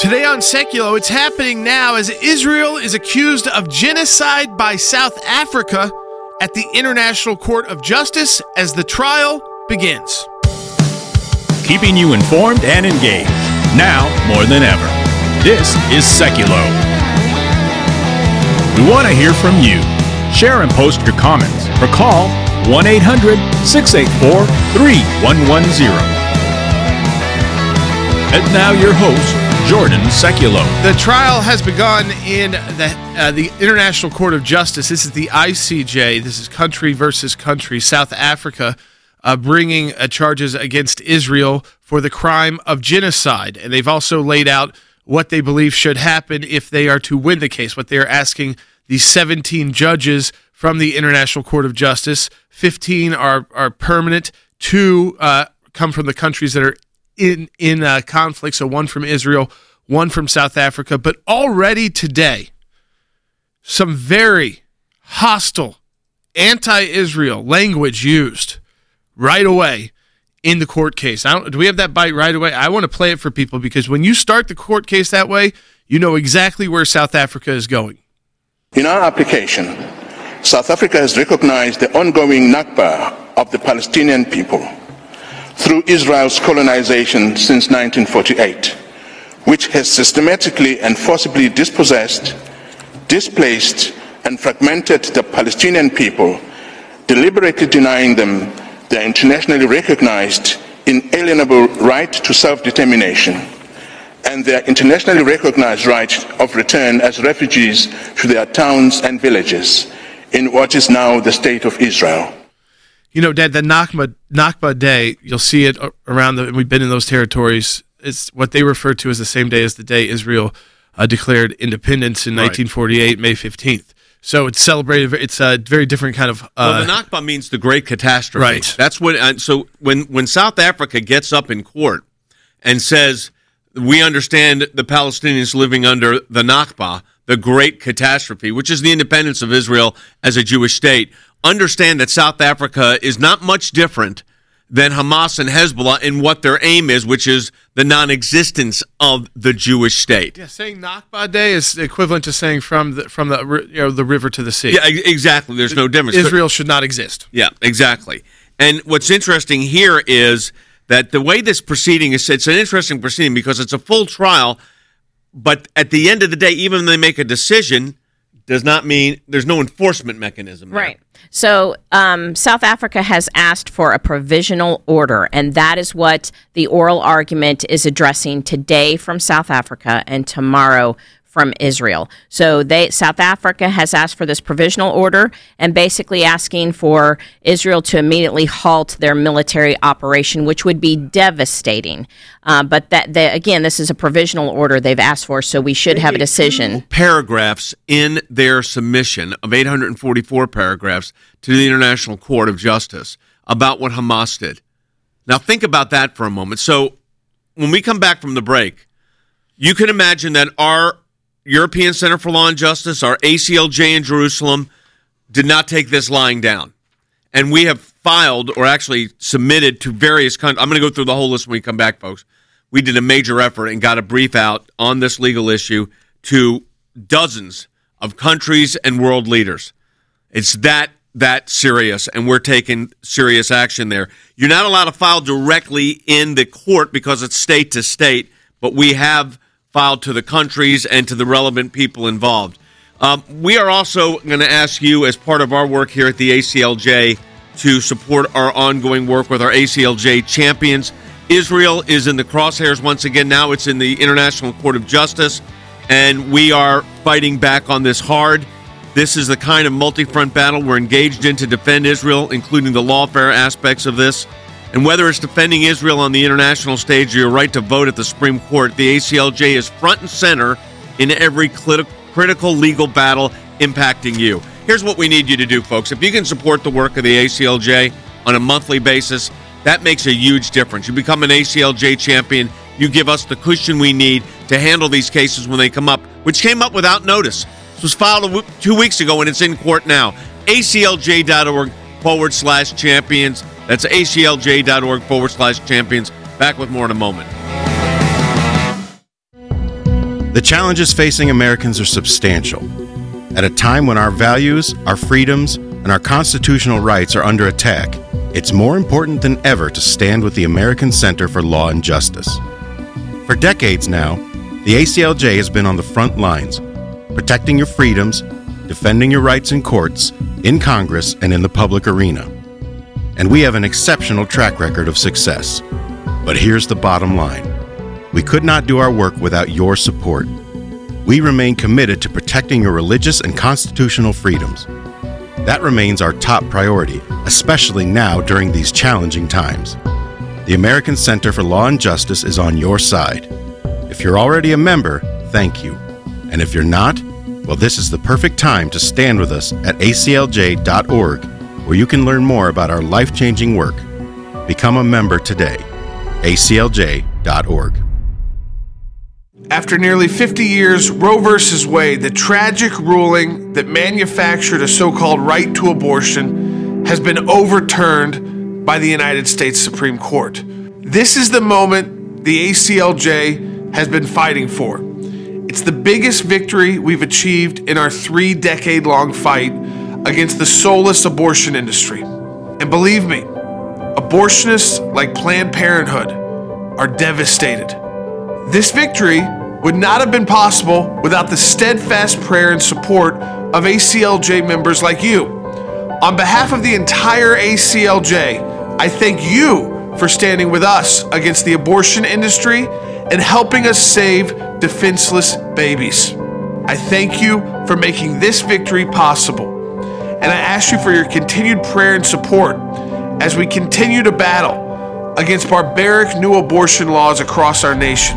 Today on Seculo, it's happening now as Israel is accused of genocide by South Africa at the International Court of Justice as the trial begins. Keeping you informed and engaged, now more than ever. This is Seculo. We want to hear from you. Share and post your comments or call 1-800-684-3110. And now your host, Jordan Seculo. The trial has begun in the International Court of Justice. This is the ICJ. This is country versus country. South Africa bringing charges against Israel for the crime of genocide. And they've also laid out what they believe should happen if they are to win the case, what they are asking the 17 judges from the International Court of Justice. 15 are permanent. 2 come from the countries that are in conflict, so 1 from Israel, 1 from South Africa. But already today, some very hostile, anti-Israel language used right away in the court case. Do we have that bite right away? I want to play it for people because when you start the court case that way, you know exactly where South Africa is going. In our application, South Africa has recognized the ongoing Nakba of the Palestinian people through Israel's colonization since 1948, which has systematically and forcibly dispossessed, displaced, and fragmented the Palestinian people, deliberately denying them their internationally recognized inalienable right to self-determination and their internationally recognized right of return as refugees to their towns and villages in what is now the State of Israel. You know, Dad, the Nakba Day, you'll see it around we've been in those territories. It's what they refer to as the same day as the day Israel declared independence in 1948, May 15th. So it's celebrated. It's a very different kind of. Well, the Nakba means the great catastrophe. Right. That's what. So when South Africa gets up in court and says, "We understand the Palestinians living under the Nakba, the great catastrophe, which is the independence of Israel as a Jewish state," understand that South Africa is not much different than Hamas and Hezbollah in what their aim is, which is the non-existence of the Jewish state. Yeah, saying Nakba Day is equivalent to saying from the river to the sea. Yeah, exactly. There's no difference. Israel should not exist. Yeah, exactly. And what's interesting here is that the way this proceeding is, it's an interesting proceeding because it's a full trial, but at the end of the day, even when they make a decision, does not mean there's no enforcement mechanism there. Right. So South Africa has asked for a provisional order, and that is what the oral argument is addressing today from South Africa and tomorrow from Israel. So South Africa has asked for this provisional order and basically asking for Israel to immediately halt their military operation, which would be devastating. But again, this is a provisional order they've asked for, so we should have a decision. Paragraphs in their submission of 844 paragraphs to the International Court of Justice about what Hamas did. Now think about that for a moment. So when we come back from the break, you can imagine that our European Center for Law and Justice, our ACLJ in Jerusalem, did not take this lying down. And we have filed, or actually submitted to various countries. I'm going to go through the whole list when we come back, folks. We did a major effort and got a brief out on this legal issue to dozens of countries and world leaders. It's that serious, and we're taking serious action there. You're not allowed to file directly in the court because it's state to state, but we have filed to the countries and to the relevant people involved. We are also going to ask you, as part of our work here at the ACLJ, to support our ongoing work with our ACLJ champions. Israel is in the crosshairs once again. Now it's in the International Court of Justice, and we are fighting back on this hard. This is the kind of multi-front battle we're engaged in to defend Israel, including the lawfare aspects of this. And whether it's defending Israel on the international stage or your right to vote at the Supreme Court, the ACLJ is front and center in every critical legal battle impacting you. Here's what we need you to do, folks. If you can support the work of the ACLJ on a monthly basis, that makes a huge difference. You become an ACLJ champion. You give us the cushion we need to handle these cases when they come up, which came up without notice. This was filed 2 weeks ago, and it's in court now. ACLJ.org/champions. That's ACLJ.org/champions. Back with more in a moment. The challenges facing Americans are substantial. At a time when our values, our freedoms, and our constitutional rights are under attack, it's more important than ever to stand with the American Center for Law and Justice. For decades now, the ACLJ has been on the front lines, protecting your freedoms, defending your rights in courts, in Congress, and in the public arena. And we have an exceptional track record of success. But here's the bottom line. We could not do our work without your support. We remain committed to protecting your religious and constitutional freedoms. That remains our top priority, especially now during these challenging times. The American Center for Law and Justice is on your side. If you're already a member, thank you. And if you're not, well, this is the perfect time to stand with us at aclj.org, where you can learn more about our life-changing work. Become a member today. aclj.org. After nearly 50 years, Roe v. Wade, the tragic ruling that manufactured a so-called right to abortion, has been overturned by the United States Supreme Court. This is the moment the ACLJ has been fighting for. It's the biggest victory we've achieved in our 3-decade-long fight against the soulless abortion industry. And believe me, abortionists like Planned Parenthood are devastated. This victory would not have been possible without the steadfast prayer and support of ACLJ members like you. On behalf of the entire ACLJ, I thank you for standing with us against the abortion industry and helping us save defenseless babies. I thank you for making this victory possible. And I ask you for your continued prayer and support as we continue to battle against barbaric new abortion laws across our nation.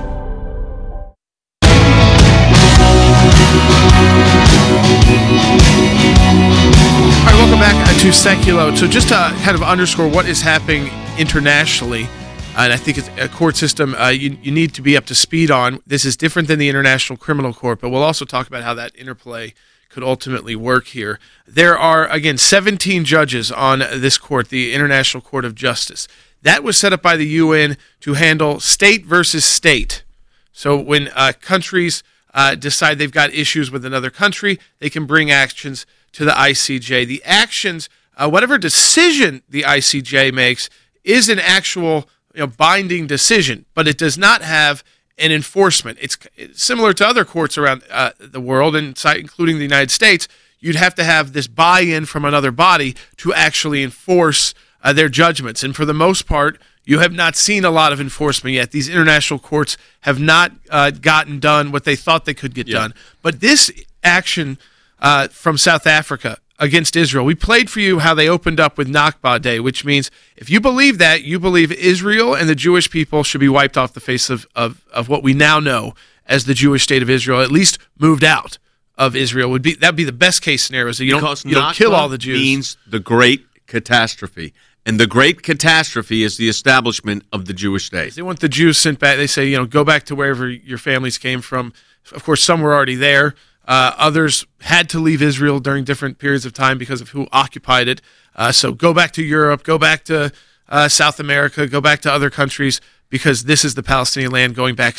All right, welcome back to Seculo. So just to kind of underscore what is happening internationally, and I think it's a court system you need to be up to speed on. This is different than the International Criminal Court, but we'll also talk about how that interplay could ultimately work here. There are, again, 17 judges on this court, the International Court of Justice. That was set up by the UN to handle state versus state. So when countries decide they've got issues with another country, they can bring actions to the ICJ. The actions, whatever decision the ICJ makes, is an actual binding decision, but it does not have an enforcement. It's similar to other courts around the world, and including the United States. You'd have to have this buy-in from another body to actually enforce their judgments. And for the most part, you have not seen a lot of enforcement yet. These international courts have not gotten done what they thought they could get done. But this action from South Africa against Israel, we played for you how they opened up with Nakba Day, which means if you believe that, you believe Israel and the Jewish people should be wiped off the face of what we now know as the Jewish state of Israel, at least moved out of Israel. That'd be the best case scenario, so you don't kill all the Jews. Means the great catastrophe. And the great catastrophe is the establishment of the Jewish state. They want the Jews sent back. They say, go back to wherever your families came from. Of course, some were already there. Others had to leave Israel during different periods of time because of who occupied it. So go back to Europe, go back to South America, go back to other countries, because this is the Palestinian land going back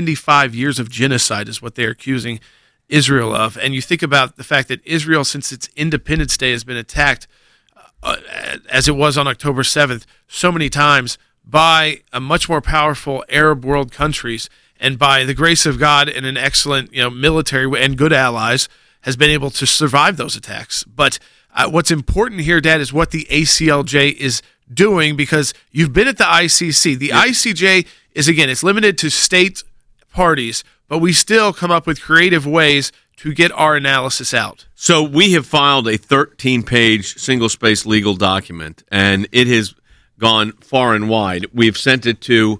75 years of genocide is what they're accusing Israel of. And you think about the fact that Israel, since its Independence Day, has been attacked as it was on October 7th, so many times by a much more powerful Arab world countries, and by the grace of God and an excellent military and good allies, has been able to survive those attacks. But what's important here, Dad, is what the ACLJ is doing, because you've been at the ICC. The ICJ is, again, it's limited to state parties, but we still come up with creative ways to get our analysis out. So we have filed a 13-page single-space legal document, and it has gone far and wide. We've sent it to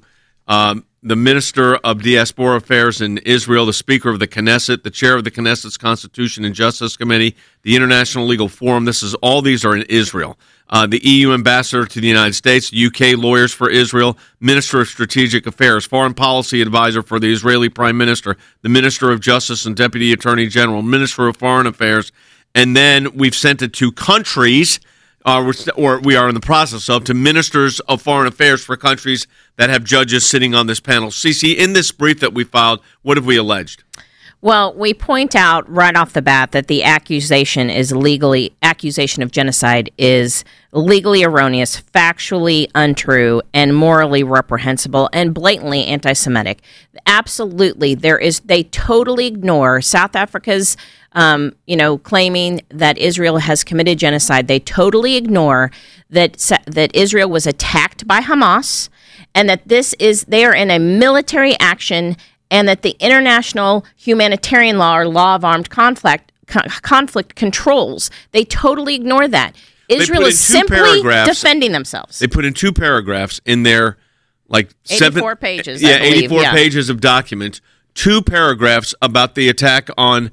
the Minister of Diaspora Affairs in Israel, the Speaker of the Knesset, the Chair of the Knesset's Constitution and Justice Committee, the International Legal Forum. All these are in Israel. The EU Ambassador to the United States, UK Lawyers for Israel, Minister of Strategic Affairs, Foreign Policy Advisor for the Israeli Prime Minister, the Minister of Justice and Deputy Attorney General, Minister of Foreign Affairs, and then we've sent it to countries or we are in the process of, to ministers of foreign affairs for countries that have judges sitting on this panel. Cece, in this brief that we filed, what have we alleged? Well, we point out right off the bat that the accusation of genocide is legally erroneous, factually untrue, and morally reprehensible, and blatantly anti-Semitic. Absolutely, they totally ignore South Africa's, claiming that Israel has committed genocide. They totally ignore that Israel was attacked by Hamas, and that they are in a military action, and that the international humanitarian law, or law of armed conflict controls. They totally ignore that. Israel is simply defending themselves. They put in 2 paragraphs in their 84 pages. Yeah, 84 pages of documents. 2 paragraphs about the attack on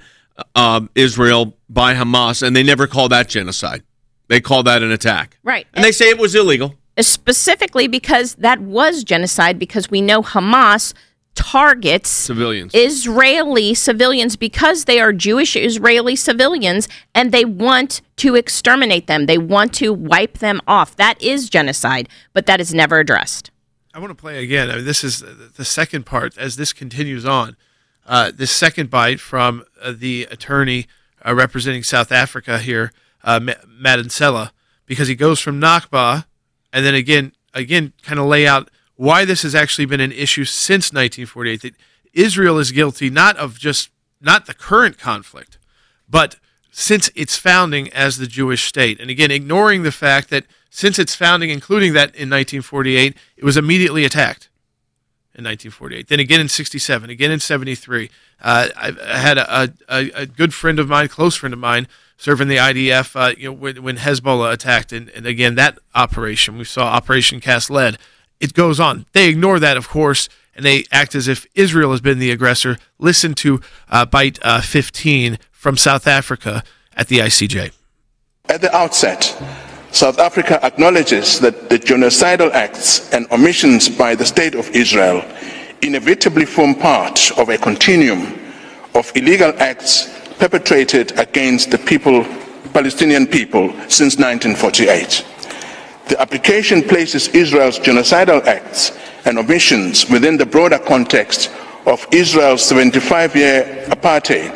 Israel by Hamas, and they never call that genocide. They call that an attack. Right. And they say it was illegal. Specifically because that was genocide, because we know Hamas targets civilians, Israeli civilians, because they are Jewish Israeli civilians, and they want to exterminate them. They want to wipe them off. That is genocide, but that is never addressed. I want to play again. I mean, this is the second part as this continues on. This second bite from the attorney representing South Africa here, Madonsela, because he goes from Nakba and then again kind of lay out why this has actually been an issue since 1948, that Israel is guilty not the current conflict, but since its founding as the Jewish state. And again, ignoring the fact that since its founding, including that in 1948, it was immediately attacked in 1948. Then again in 67, again in 73. I had a good friend of mine, close friend of mine, serve in the IDF when Hezbollah attacked. And again, that operation, we saw Operation Cast Lead. It goes on. They ignore that, of course, and they act as if Israel has been the aggressor. Listen to Bite 15 from South Africa at the ICJ. At the outset, South Africa acknowledges that the genocidal acts and omissions by the State of Israel inevitably form part of a continuum of illegal acts perpetrated against the Palestinian people since 1948. The application places Israel's genocidal acts and omissions within the broader context of Israel's 75-year apartheid,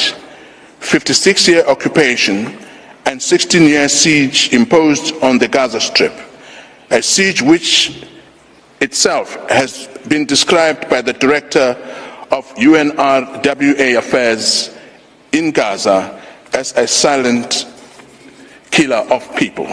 56-year occupation, and 16-year siege imposed on the Gaza Strip, a siege which itself has been described by the director of UNRWA Affairs in Gaza as a silent killer of people.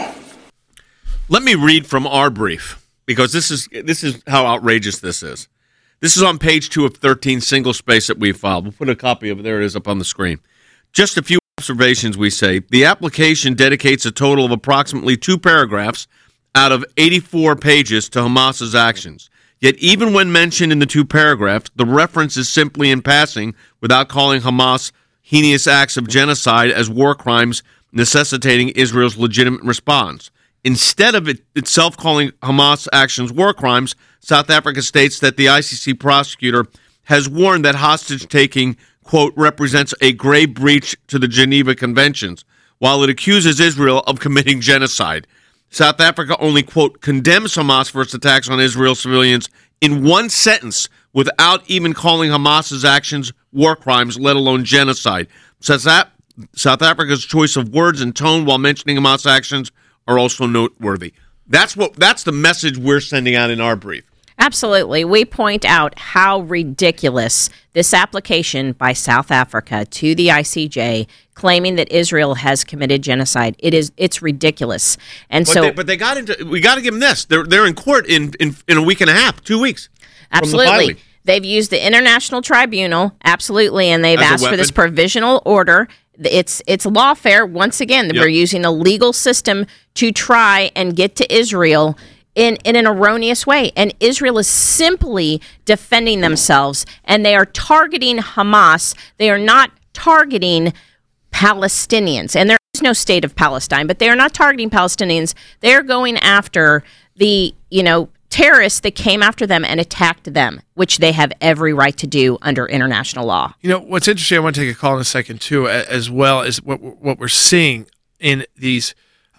Let me read from our brief, because this is how outrageous this is. This is on page 2 of 13, single space that we filed. We'll put a copy of it. There it is up on the screen. Just a few observations, we say. The application dedicates a total of approximately 2 paragraphs out of 84 pages to Hamas's actions. Yet even when mentioned in the 2 paragraphs, the reference is simply in passing without calling Hamas heinous acts of genocide as war crimes necessitating Israel's legitimate response. Instead of itself calling Hamas actions war crimes, South Africa states that the ICC prosecutor has warned that hostage-taking, quote, represents a grave breach to the Geneva Conventions, while it accuses Israel of committing genocide. South Africa only, quote, condemns Hamas for its attacks on Israel civilians in one sentence without even calling Hamas's actions war crimes, let alone genocide. South Africa's choice of words and tone while mentioning Hamas actions are also noteworthy. That's the message we're sending out in our brief. Absolutely. We point out how ridiculous this application by South Africa to the ICJ claiming that Israel has committed genocide. It's ridiculous. And but they got into. We got to give them this. They're in court in a week and a half, 2 weeks. Absolutely. They've used the International Tribunal, absolutely, and they've asked for this provisional order. It's lawfare. Once again, we're using a legal system to try and get to Israel in an erroneous way. And Israel is simply defending themselves, and they are targeting Hamas. They are not targeting Palestinians. And there is no state of Palestine, but they are not targeting Palestinians. They're going after the, terrorists that came after them and attacked them, which they have every right to do under international law. What's interesting, I want to take a call in a second, too, as well as what we're seeing in these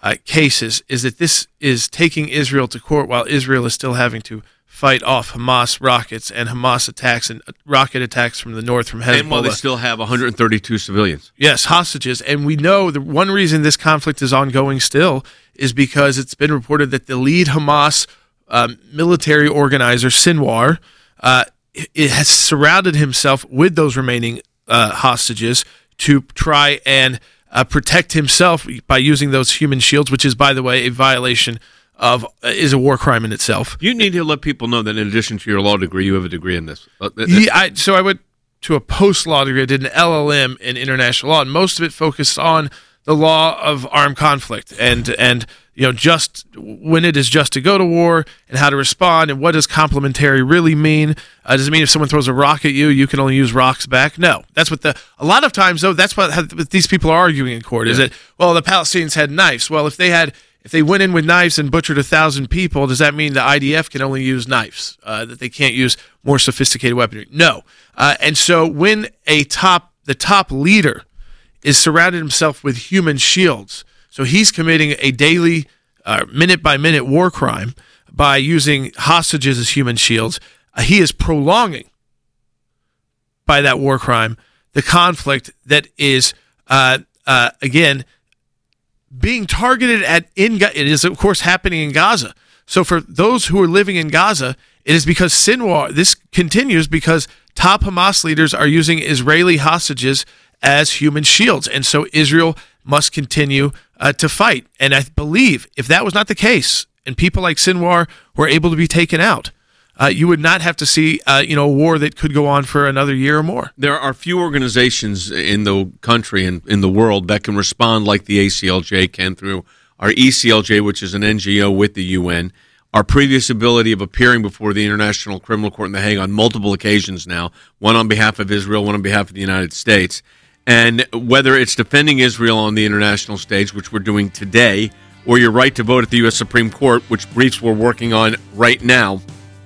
cases is that this is taking Israel to court while Israel is still having to fight off Hamas rockets and Hamas attacks and rocket attacks from the north from Hezbollah. And while they still have 132 civilians. Yes, hostages. And we know the one reason this conflict is ongoing still is because it's been reported that the lead Hamas military organizer, Sinwar, it has surrounded himself with those remaining hostages to try and protect himself by using those human shields, which is, by the way, a violation is a war crime in itself. You need to let people know that in addition to your law degree, you have a degree in this. So I went to a post-law degree. I did an LLM in international law, and most of it focused on the law of armed conflict and just when it is just to go to war and how to respond and what does complementary really mean. Does it mean if someone throws a rock at you, you can only use rocks back? No. That's what a lot of times, though, that's what these people are arguing in court, is that, well, the Palestinians had knives. Well, if they went in with knives and butchered 1,000 people, does that mean the IDF can only use knives, that they can't use more sophisticated weaponry? No. And so when the top leader is surrounded himself with human shields, so he's committing a daily, minute-by-minute war crime by using hostages as human shields, he is prolonging, by that war crime, the conflict that is, again, being targeted it is, of course, happening in Gaza. So for those who are living in Gaza, it is because Sinwar, this continues because top Hamas leaders are using Israeli hostages as human shields. And so Israel must continue to fight. And I believe if that was not the case and people like Sinwar were able to be taken out, you would not have to see a war that could go on for another year or more. There are few organizations in the country and in the world that can respond like the ACLJ can through our ECLJ, which is an NGO with the UN, our previous ability of appearing before the International Criminal Court in The Hague on multiple occasions now, one on behalf of Israel, one on behalf of the United States. And whether it's defending Israel on the international stage, which we're doing today, or your right to vote at the U.S. Supreme Court, which briefs we're working on right now,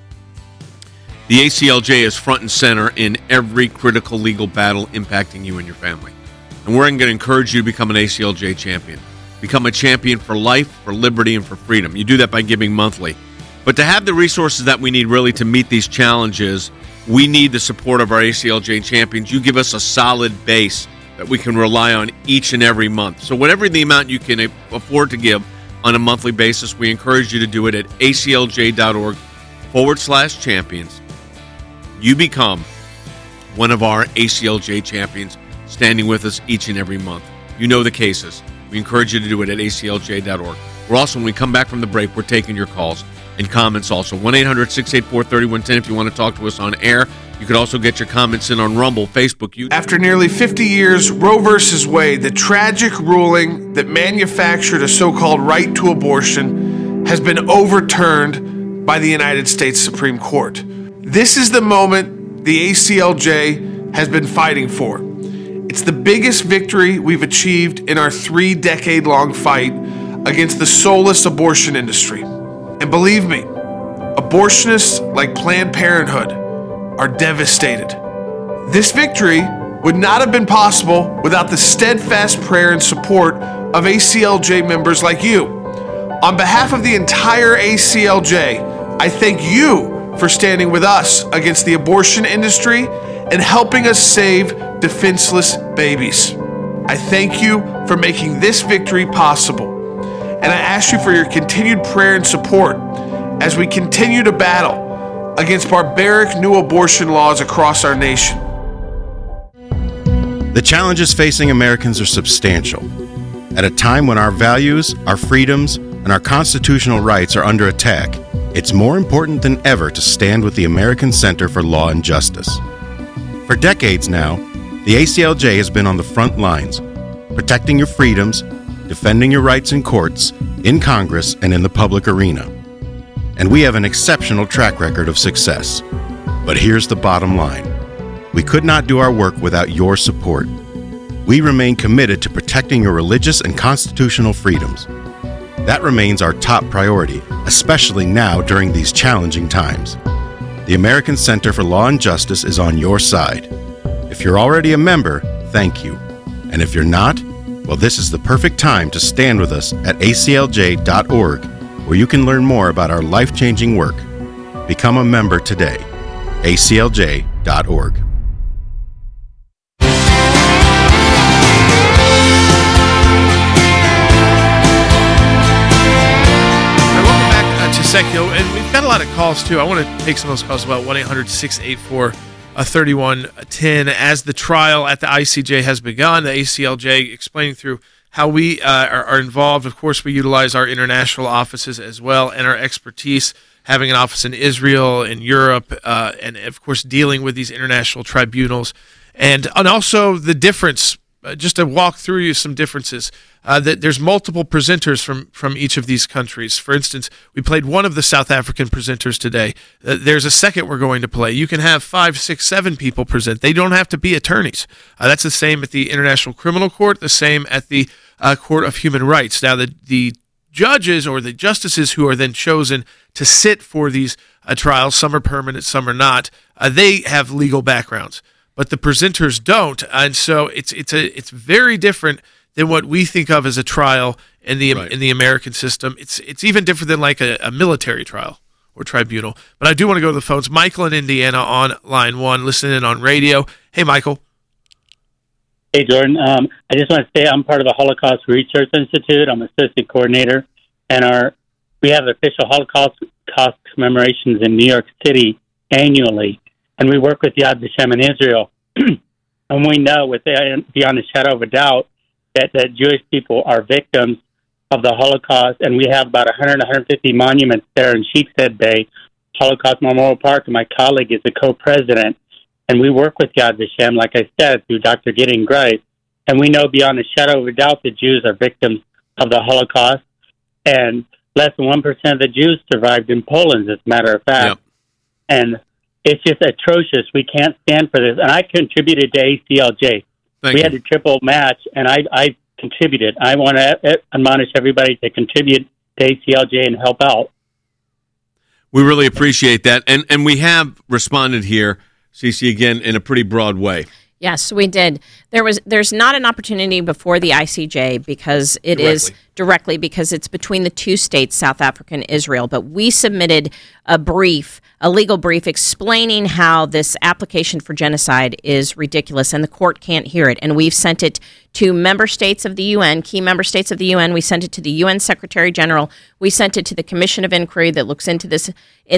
the ACLJ is front and center in every critical legal battle impacting you and your family. And we're going to encourage you to become an ACLJ champion. Become a champion for life, for liberty, and for freedom. You do that by giving monthly. But to have the resources that we need really to meet these challenges, we need the support of our ACLJ champions. You give us a solid base that we can rely on each and every month. So whatever the amount you can afford to give on a monthly basis, we encourage you to do it at aclj.org/champions. You become one of our ACLJ champions standing with us each and every month. You know the cases. We encourage you to do it at aclj.org. We're also, when we come back from the break, we're taking your calls and comments also. 1-800-684-3110 if you want to talk to us on air. You could also get your comments in on Rumble, Facebook, YouTube. After nearly 50 years, Roe v. Wade, the tragic ruling that manufactured a so-called right to abortion, has been overturned by the United States Supreme Court. This is the moment the ACLJ has been fighting for. It's the biggest victory we've achieved in our 3-decade-long fight against the soulless abortion industry. And believe me, abortionists like Planned Parenthood are devastated. This victory would not have been possible without the steadfast prayer and support of ACLJ members like you. On behalf of the entire ACLJ, I thank you for standing with us against the abortion industry and helping us save defenseless babies. I thank you for making this victory possible. And I ask you for your continued prayer and support as we continue to battle against barbaric new abortion laws across our nation. The challenges facing Americans are substantial. At a time when our values, our freedoms, and our constitutional rights are under attack, it's more important than ever to stand with the American Center for Law and Justice. For decades now, the ACLJ has been on the front lines, protecting your freedoms, defending your rights in courts, in Congress, and in the public arena. And we have an exceptional track record of success. But here's the bottom line. We could not do our work without your support. We remain committed to protecting your religious and constitutional freedoms. That remains our top priority, especially now during these challenging times. The American Center for Law and Justice is on your side. If you're already a member, thank you. And if you're not, Well, this is the perfect time to stand with us at aclj.org, where you can learn more about our life-changing work. Become a member today. aclj.org. Welcome back to Secular, and we've got a lot of calls too. I want to take some of those calls about 1-800-684-3110 as the trial at the ICJ has begun. The ACLJ explaining through how we are involved. Of course, we utilize our international offices as well and our expertise, having an office in Israel, in Europe, and of course dealing with these international tribunals, and also the difference. Just to walk through you some differences, that there's multiple presenters from each of these countries. For instance, we played one of the South African presenters today. There's a second we're going to play. You can have 5, 6, 7 people present. They don't have to be attorneys. That's the same at the International Criminal Court, the same at the Court of Human Rights. Now, the judges or the justices who are then chosen to sit for these trials, some are permanent, some are not, they have legal backgrounds. But the presenters don't, and so it's very different than what we think of as a trial in the American system. It's even different than like a military trial or tribunal. But I do want to go to the phones. Michael in Indiana on line 1, listening on radio. Hey, Michael. Hey, Jordan. I just want to say I'm part of the Holocaust Research Institute. I'm assistant coordinator, and we have official Holocaust commemorations in New York City annually. And we work with Yad Vashem in Israel. And we know beyond a shadow of a doubt that Jewish people are victims of the Holocaust. And we have about 150 monuments there in Sheepshead Bay, Holocaust Memorial Park. And my colleague is the co-president. And we work with Yad Vashem, like I said, through Dr. Gideon Grice. And we know beyond a shadow of a doubt that Jews are victims of the Holocaust. And less than 1% of the Jews survived in Poland, as a matter of fact. Yep. And it's just atrocious. We can't stand for this. And I contributed to ACLJ. We had a triple match, and I contributed. I want to admonish everybody to contribute to ACLJ and help out. We really appreciate that. And we have responded here, Cece, again, in a pretty broad way. Yes, we did. There's not an opportunity before the ICJ because it is directly because it's between the two states, South Africa and Israel. But we submitted a legal brief explaining how this application for genocide is ridiculous and the court can't hear it. And we've sent it to member states of the UN, key member states of the UN. We sent it to the UN Secretary General. We sent it to the Commission of Inquiry that looks into this,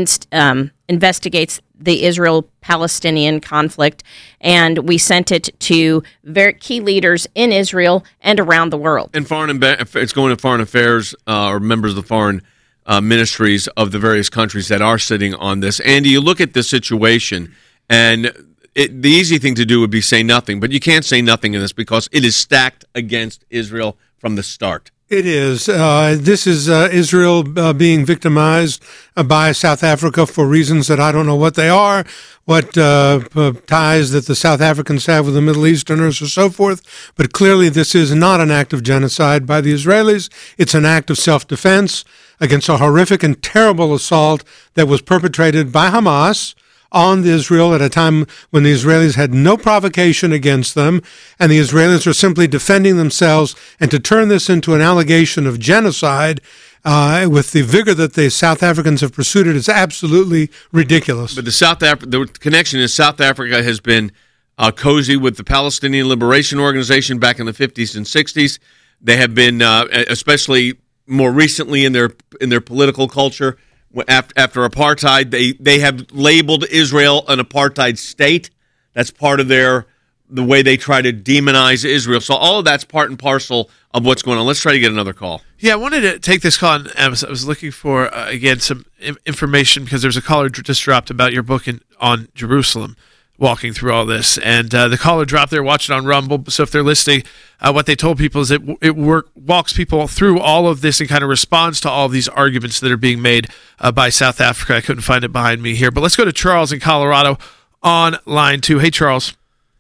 investigates the Israel-Palestinian conflict. And we sent it to very key leaders in Israel and around the world. And it's going to foreign affairs or members of the foreign ministries of the various countries that are sitting on this. Andy, you look at the situation, and the easy thing to do would be say nothing, but you can't say nothing in this because it is stacked against Israel from the start. It is. This is Israel being victimized by South Africa for reasons that I don't know what they are, what ties that the South Africans have with the Middle Easterners or so forth. But clearly this is not an act of genocide by the Israelis. It's an act of self-defense against a horrific and terrible assault that was perpetrated by Hamas on Israel at a time when the Israelis had no provocation against them, and the Israelis are simply defending themselves. And to turn this into an allegation of genocide with the vigor that the South Africans have pursued it is absolutely ridiculous. But the connection is South Africa has been cozy with the Palestinian Liberation Organization back in the 50s and 60s. They have been, especially more recently in their political culture, after apartheid, they have labeled Israel an apartheid state. That's part of the way they try to demonize Israel. So all of that's part and parcel of what's going on. Let's try to get another call. Yeah, I wanted to take this call. And I was looking for, again, some information because there's a caller just dropped about your book on Jerusalem, walking through all this. And the caller dropped there, watching on Rumble. So if they're listening, what they told people is it walks people through all of this and kind of responds to all of these arguments that are being made by South Africa. I couldn't find it behind me here. But let's go to Charles in Colorado on line 2. Hey, Charles.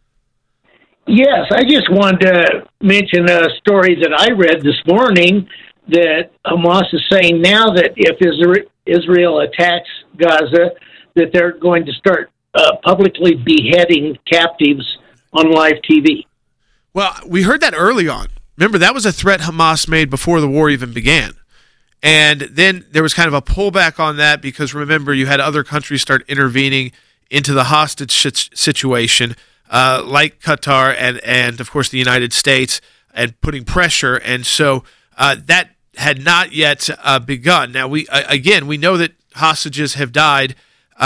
Yes, I just wanted to mention a story that I read this morning that Hamas is saying now that if Israel attacks Gaza, that they're going to start publicly beheading captives on live TV. Well, we heard that early on. remember, that was a threat Hamas made before the war even began. And then there was kind of a pullback on that because, remember, you had other countries start intervening into the hostage situation, like Qatar and of course, the United States, and putting pressure. And so that had not yet begun. Now, we know that hostages have died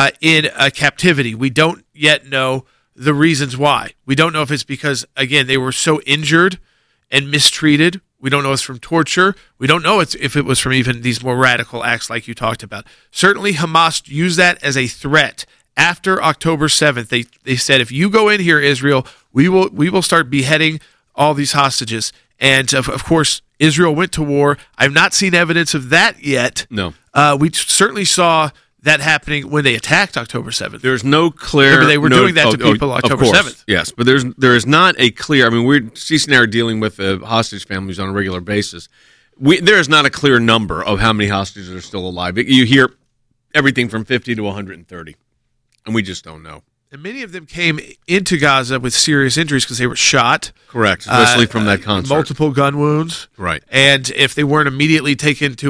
in captivity. We don't yet know the reasons why. We don't know if it's because, again, they were so injured and mistreated. We don't know if it's from torture. We don't know if it was from even these more radical acts like you talked about. Certainly, Hamas used that as a threat. After October 7th, they said, if you go in here, Israel, we will start beheading all these hostages. And, of course, Israel went to war. I've not seen evidence of that yet. No. We certainly saw that happening when they attacked October 7th. There's no clear... Remember, they were doing that to people October 7th. Yes, but there is not a clear... I mean, CC and I are dealing with hostage families on a regular basis. There is not a clear number of how many hostages are still alive. You hear everything from 50 to 130, and we just don't know. And many of them came into Gaza with serious injuries because they were shot. Correct, especially from that concert. Multiple gun wounds. Right. And if they weren't immediately taken to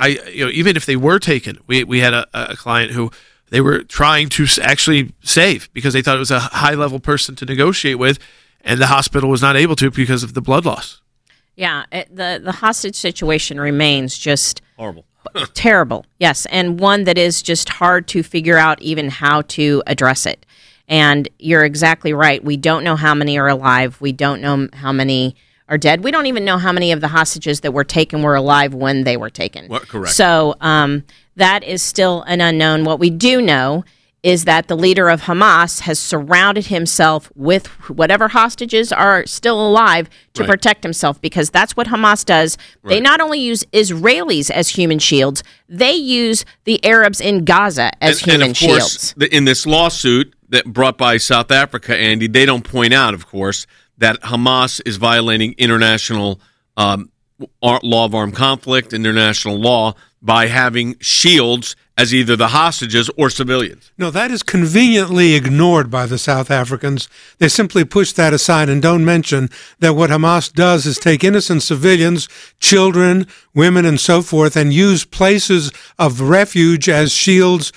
even if they were taken, we had a client who they were trying to actually save because they thought it was a high-level person to negotiate with, and the hospital was not able to because of the blood loss. Yeah, the hostage situation remains just horrible. Terrible, yes, and one that is just hard to figure out even how to address it. And you're exactly right. We don't know how many are alive. We don't know how many are dead. We don't even know how many of the hostages that were taken were alive when they were taken. Correct. So that is still an unknown. What we do know is that the leader of Hamas has surrounded himself with whatever hostages are still alive to protect himself, because that's what Hamas does. They not only use Israelis as human shields, they use the Arabs in Gaza as human shields. And of course, in this lawsuit that brought by South Africa, Andy, they don't point out, of course, that Hamas is violating international law of armed conflict, international law, by having shields as either the hostages or civilians. No, that is conveniently ignored by the South Africans. They simply push that aside and don't mention that what Hamas does is take innocent civilians, children, women, and so forth, and use places of refuge as shields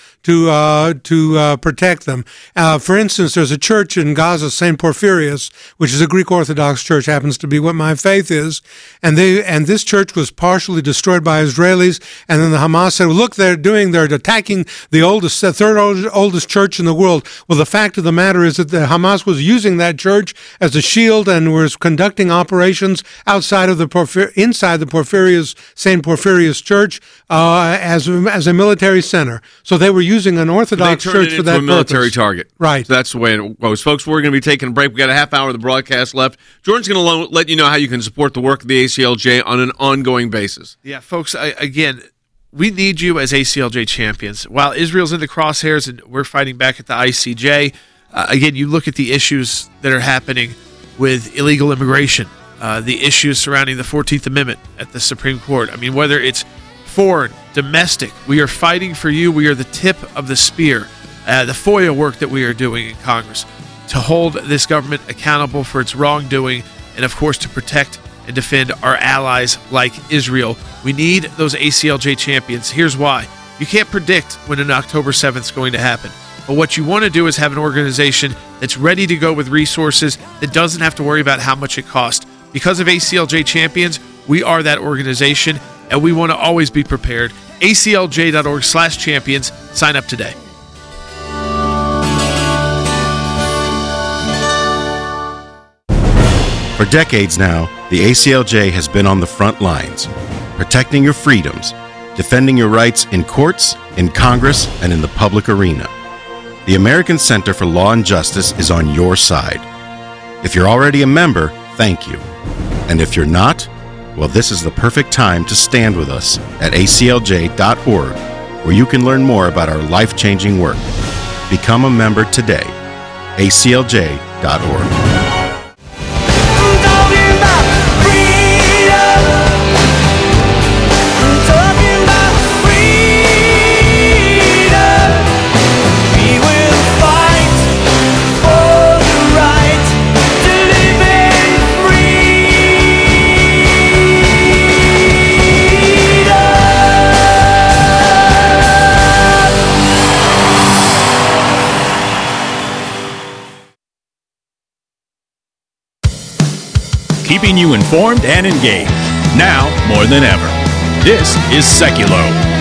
to protect them. For instance, there's a church in Gaza, St. Porphyrius, which is a Greek Orthodox church, happens to be what my faith is, and this church was partially destroyed by Israelis, and then the Hamas said, well, look, they're attacking the third oldest church in the world. Well, the fact of the matter is that the Hamas was using that church as a shield and was conducting operations inside the Porphyrius, St. Porphyrius church as a military center. So they were using an Orthodox church for that purpose. A military target. Right. So that's the way it goes. Folks, we're going to be taking a break. We've got a half hour of the broadcast left. Jordan's going to let you know how you can support the work of the ACLJ on an ongoing basis. Yeah, folks, again, we need you as ACLJ champions. While Israel's in the crosshairs and we're fighting back at the ICJ, again, you look at the issues that are happening with illegal immigration, the issues surrounding the 14th Amendment at the Supreme Court. I mean, whether it's foreign, domestic, we are fighting for you. We are the tip of the spear. The FOIA work that we are doing in Congress to hold this government accountable for its wrongdoing and, of course, to protect and defend our allies like Israel. We need those ACLJ champions. Here's why. You can't predict when an October 7th is going to happen. But what you want to do is have an organization that's ready to go with resources that doesn't have to worry about how much it costs. Because of ACLJ champions, we are that organization, and we want to always be prepared. ACLJ.org/champions. Sign up today. For decades now, the ACLJ has been on the front lines, protecting your freedoms, defending your rights in courts, in Congress, and in the public arena. The American Center for Law and Justice is on your side. If you're already a member, thank you. And if you're not, well, this is the perfect time to stand with us at aclj.org, where you can learn more about our life-changing work. Become a member today. aclj.org. keeping you informed and engaged. Now more than ever. This is Seculo.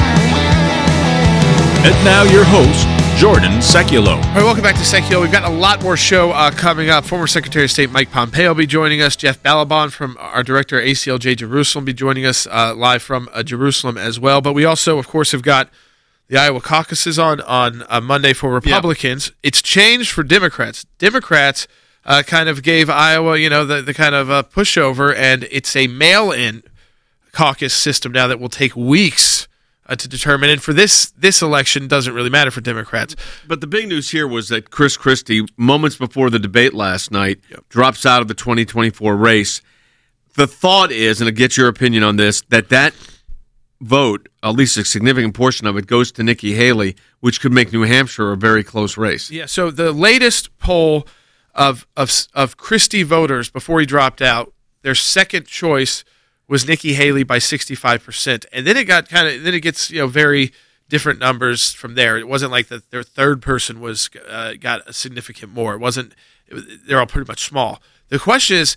And now your host, Jordan Seculo. All right, welcome back to Seculo. We've got a lot more show coming up. Former Secretary of State Mike Pompeo will be joining us. Jeff Balaban from our director ACLJ Jerusalem will be joining us live from Jerusalem as well. But we also, of course, have got the Iowa caucuses on Monday for Republicans. Yeah. It's changed for Democrats. Democrats kind of gave Iowa, the kind of pushover, and it's a mail-in caucus system now that will take weeks to determine. And for this election, doesn't really matter for Democrats. But the big news here was that Chris Christie, moments before the debate last night, drops out of the 2024 race. The thought is, and I'll get your opinion on this, that vote, at least a significant portion of it, goes to Nikki Haley, which could make New Hampshire a very close race. Yeah, so the latest poll of Christie voters before he dropped out, their second choice was Nikki Haley by 65%, and then it gets very different numbers from there. It wasn't like their third person was got a significant more. They're all pretty much small. The question is,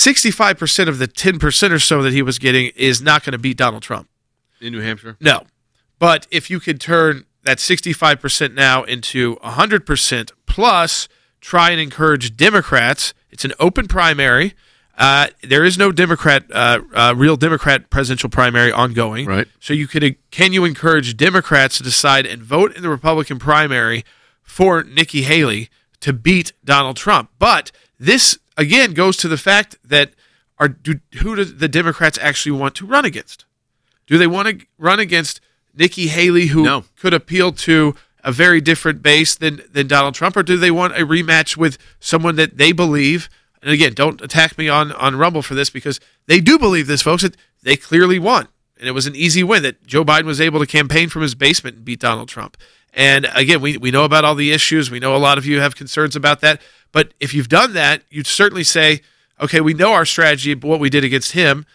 65% of the 10% or so that he was getting is not going to beat Donald Trump in New Hampshire. No, but if you could turn that 65% now into 100% plus, try and encourage Democrats. It's an open primary. There is no real Democrat presidential primary ongoing. Right. So can you encourage Democrats to decide and vote in the Republican primary for Nikki Haley to beat Donald Trump? But this, again, goes to the fact that who do the Democrats actually want to run against? Do they want to run against Nikki Haley, who could appeal to a very different base than Donald Trump, or do they want a rematch with someone that they believe? And again, don't attack me on Rumble for this, because they do believe this, folks, that they clearly won. And it was an easy win, that Joe Biden was able to campaign from his basement and beat Donald Trump. And again, we know about all the issues. We know a lot of you have concerns about that. But if you've done that, you'd certainly say, okay, we know our strategy, but what we did against him,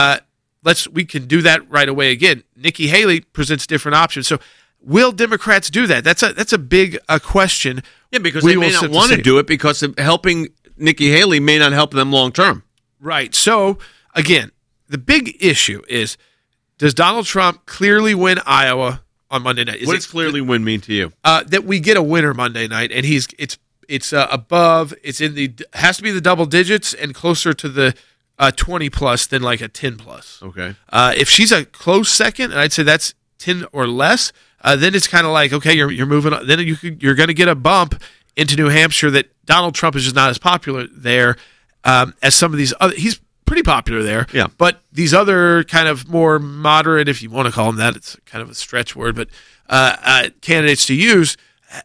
we can do that right away again. Nikki Haley presents different options. So will Democrats do that? That's a big question. Yeah, because they may not want to do it, because of helping Nikki Haley may not help them long term. Right. So, again, the big issue is, does Donald Trump clearly win Iowa on Monday night? What does clearly win mean to you? That we get a winner Monday night, and it's above. Has to be the double digits and closer to the 20 plus than like a 10 plus. Okay. If she's a close second, and I'd say that's 10 or less, then it's kind of like, okay, you're moving on. Then you're going to get a bump into New Hampshire that Donald Trump is just not as popular there as some of these other. He's pretty popular there. Yeah. But these other kind of more moderate, if you want to call them that, it's kind of a stretch word, but candidates to use,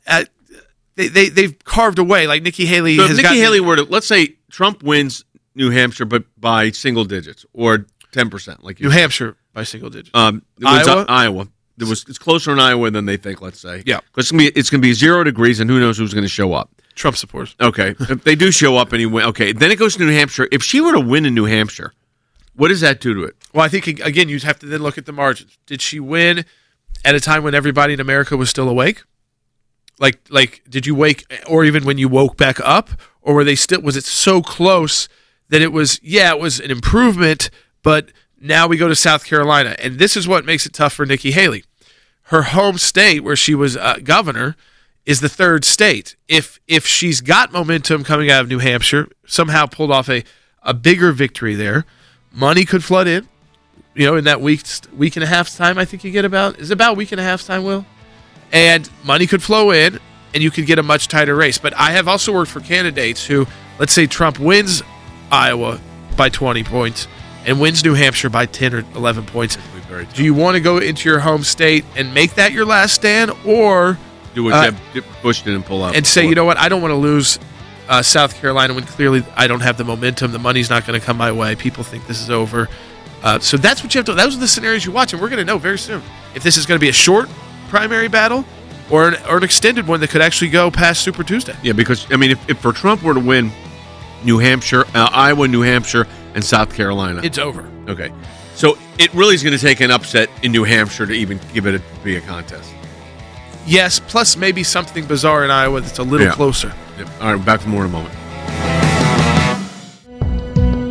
they've carved away. Like Nikki Haley. So if Nikki Haley were to, let's say Trump wins New Hampshire, but by single digits or 10%, like New Hampshire by single digits. Iowa. It's closer in Iowa than they think, let's say. Yeah. Because it's going to be 0 degrees, and who knows who's going to show up. Trump supporters. Okay. If they do show up anyway, okay. Then it goes to New Hampshire. If she were to win in New Hampshire, what does that do to it? Well, I think, again, you'd have to then look at the margins. Did she win at a time when everybody in America was still awake? Like, did you wake, or even when you woke back up? Or was it so close that it was an improvement, but now we go to South Carolina. And this is what makes it tough for Nikki Haley. Her home state, where she was governor, is the third state. If she's got momentum coming out of New Hampshire, somehow pulled off a bigger victory there, money could flood in. In that week and a half time, I think you get about a week and a half time, Will? And money could flow in, and you could get a much tighter race. But I have also worked for candidates who, let's say Trump wins Iowa by 20 points and wins New Hampshire by 10 or 11 points. Do you want to go into your home state and make that your last stand, or do what Bush did and pull out and say, you know what, I don't want to lose South Carolina when clearly I don't have the momentum. The money's not going to come my way. People think this is over. So that's what you have to. Those are the scenarios you watch, and we're going to know very soon if this is going to be a short primary battle or an extended one that could actually go past Super Tuesday. Yeah, because if for Trump were to win New Hampshire, Iowa, New Hampshire, and South Carolina, it's over. Okay. So it really is going to take an upset in New Hampshire to even be a contest. Yes, plus maybe something bizarre in Iowa that's a little closer. Yep. All right, back for more in a moment.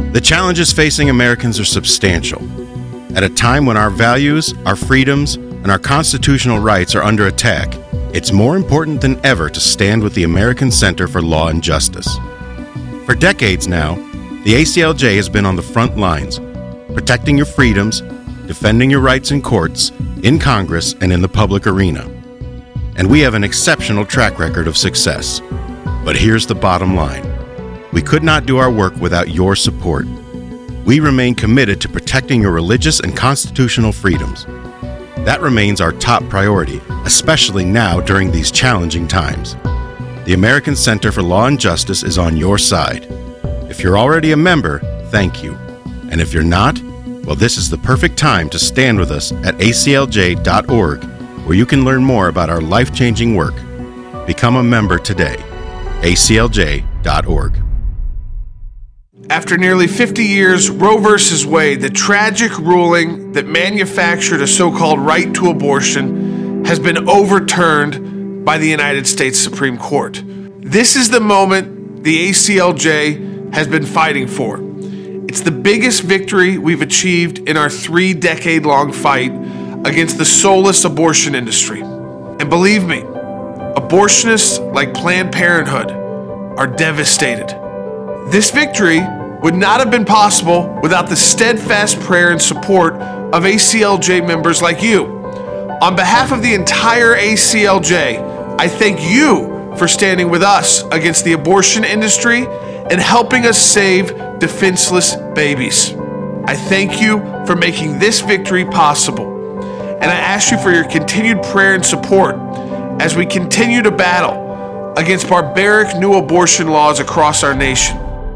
The challenges facing Americans are substantial. At a time when our values, our freedoms, and our constitutional rights are under attack, it's more important than ever to stand with the American Center for Law and Justice. For decades now, the ACLJ has been on the front lines, protecting your freedoms, defending your rights in courts, in Congress, and in the public arena. And we have an exceptional track record of success. But here's the bottom line. We could not do our work without your support. We remain committed to protecting your religious and constitutional freedoms. That remains our top priority, especially now during these challenging times. The American Center for Law and Justice is on your side. If you're already a member, thank you. And if you're not, well, this is the perfect time to stand with us at aclj.org, where you can learn more about our life-changing work. Become a member today. aclj.org. After nearly 50 years, Roe v. Wade, the tragic ruling that manufactured a so-called right to abortion, has been overturned by the United States Supreme Court. This is the moment the ACLJ has been fighting for. It's the biggest victory we've achieved in our 3-decade-long fight against the soulless abortion industry. And believe me, abortionists like Planned Parenthood are devastated. This victory would not have been possible without the steadfast prayer and support of ACLJ members like you. On behalf of the entire ACLJ, I thank you for standing with us against the abortion industry and helping us save defenseless babies. I thank you for making this victory possible. And I ask you for your continued prayer and support as we continue to battle against barbaric new abortion laws across our nation.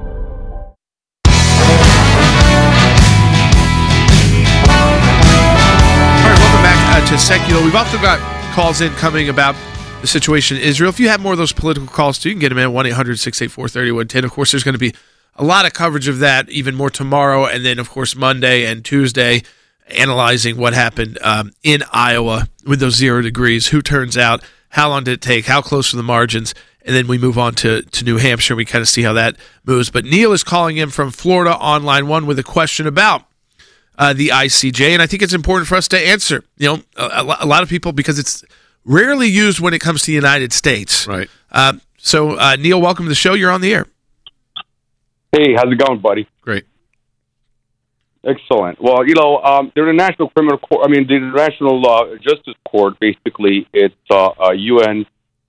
To Secular. We've also got calls in coming about the situation in Israel. If you have more of those political calls too, you can get them in 1-800-684-3110. Of course, there's going to be a lot of coverage of that, even more tomorrow, and then, of course, Monday and Tuesday, analyzing what happened in Iowa with those 0 degrees, who turns out, how long did it take, how close were the margins, and then we move on to New Hampshire. We kind of see how that moves. But Neil is calling in from Florida on line 1 with a question about the ICJ, and I think it's important for us to answer. You know, a lot of people, because it's rarely used when it comes to the United States. Right. So, Neil, welcome to the show. You're on the air. Hey, how's it going, buddy? Great. Excellent. Well, you know, the International Criminal Court, the International Justice Court, basically, it's a UN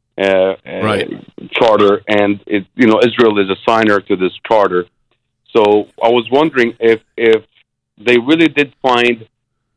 charter, and Israel is a signer to this charter. So I was wondering if they really did find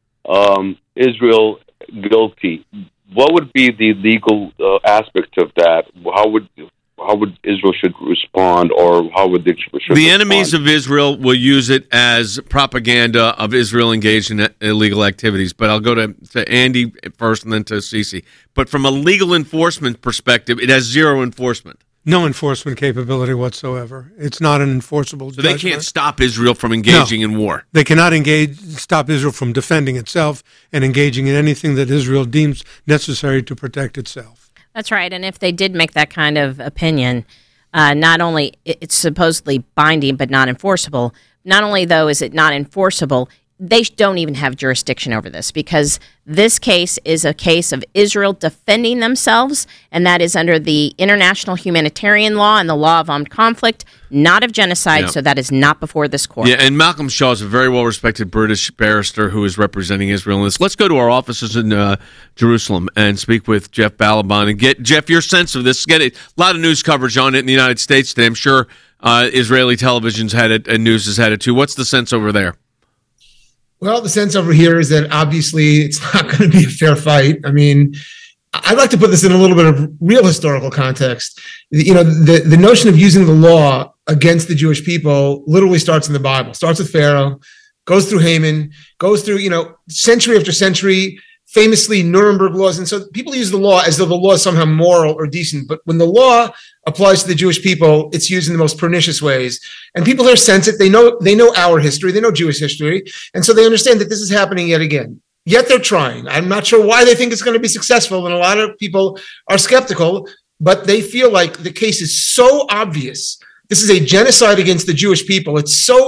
Israel guilty, what would be the legal aspect of that? How would Israel should respond, or how would they should the respond? enemies of Israel will use it as propaganda of Israel engaged in illegal activities. But I'll go to Andy first and then to Cece. But from a legal enforcement perspective, it has zero enforcement. No enforcement capability whatsoever. It's not an enforceable judgment. They can't stop Israel from engaging in war. They cannot stop Israel from defending itself and engaging in anything that Israel deems necessary to protect itself. That's right. And if they did make that kind of opinion, not only it's supposedly binding but not enforceable, not only, though, is it not enforceable, they don't even have jurisdiction over this, because this case is a case of Israel defending themselves, and that is under the international humanitarian law and the law of armed conflict, not of genocide, so that is not before this court. Yeah, and Malcolm Shaw is a very well-respected British barrister who is representing Israel in this. Let's go to our offices in Jerusalem and speak with Jeff Balaban and get, Jeff, your sense of this. Get a lot of news coverage on it in the United States today. I'm sure Israeli television's had it and news has had it too. What's the sense over there? Well, the sense over here is that obviously it's not going to be a fair fight. I mean, I'd like to put this in a little bit of real historical context. You know, the notion of using the law against the Jewish people literally starts in the Bible. Starts with Pharaoh, goes through Haman, goes through, century after century, famously Nuremberg laws. And so people use the law as though the law is somehow moral or decent. But when the law applies to the Jewish people, it's used in the most pernicious ways. And people here sense it. They know our history. They know Jewish history. And so they understand that this is happening yet again. Yet they're trying. I'm not sure why they think it's going to be successful. And a lot of people are skeptical, but they feel like the case is so obvious. This is a genocide against the Jewish people. It's so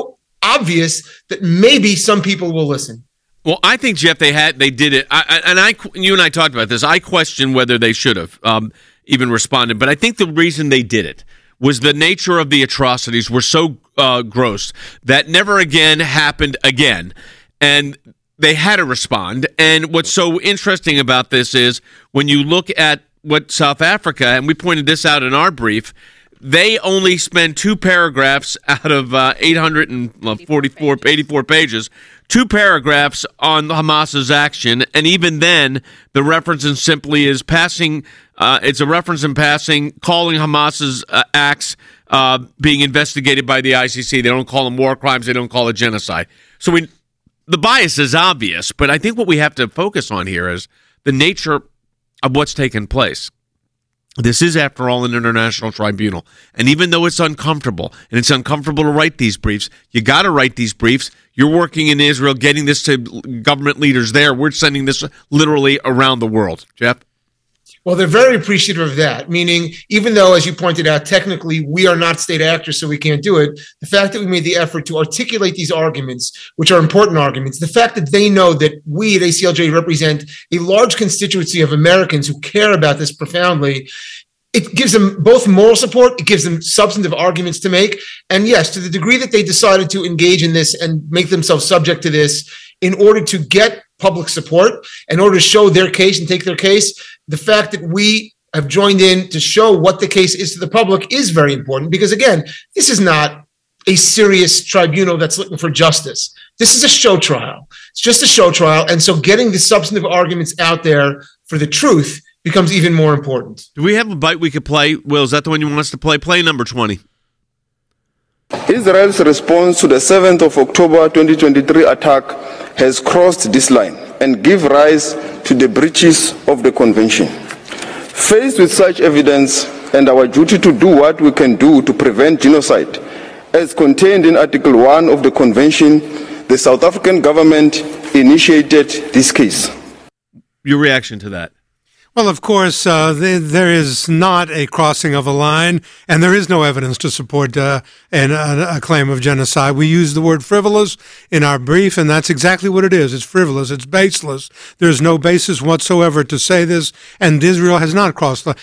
obvious that maybe some people will listen. Well, I think, Jeff, they did it. You and I talked about this. I question whether they should have even responded, but I think the reason they did it was the nature of the atrocities were so gross that never again happened again, and they had to respond. And what's so interesting about this is when you look at what South Africa, and we pointed this out in our brief, they only spend 2 paragraphs out of 84 pages, 2 paragraphs on Hamas's action, and even then, the reference simply is passing. It's a reference in passing, calling Hamas's acts being investigated by the ICC. They don't call them war crimes. They don't call it genocide. So the bias is obvious, but I think what we have to focus on here is the nature of what's taken place. This is, after all, an international tribunal. And even though it's uncomfortable, and it's uncomfortable to write these briefs, you got to write these briefs. You're working in Israel, getting this to government leaders there. We're sending this literally around the world. Jeff? Well, they're very appreciative of that, meaning even though, as you pointed out, technically we are not state actors, so we can't do it, the fact that we made the effort to articulate these arguments, which are important arguments, the fact that they know that we at ACLJ represent a large constituency of Americans who care about this profoundly, it gives them both moral support, it gives them substantive arguments to make, and yes, to the degree that they decided to engage in this and make themselves subject to this in order to get public support, in order to show their case and take their case, the fact that we have joined in to show what the case is to the public is very important because, again, this is not a serious tribunal that's looking for justice. This is a show trial. It's just a show trial. And so getting the substantive arguments out there for the truth becomes even more important. Do we have a bite we could play? Will, is that the one you want us to play? Play number 20. Israel's response to the 7th of October 2023 attack has crossed this line and give rise to the breaches of the convention. Faced with such evidence and our duty to do what we can do to prevent genocide, as contained in Article 1 of the convention, the South African government initiated this case. Your reaction to that? Well, of course, there is not a crossing of a line, and there is no evidence to support a claim of genocide. We use the word frivolous in our brief, and that's exactly what it is. It's frivolous. It's baseless. There's no basis whatsoever to say this, and Israel has not crossed the line.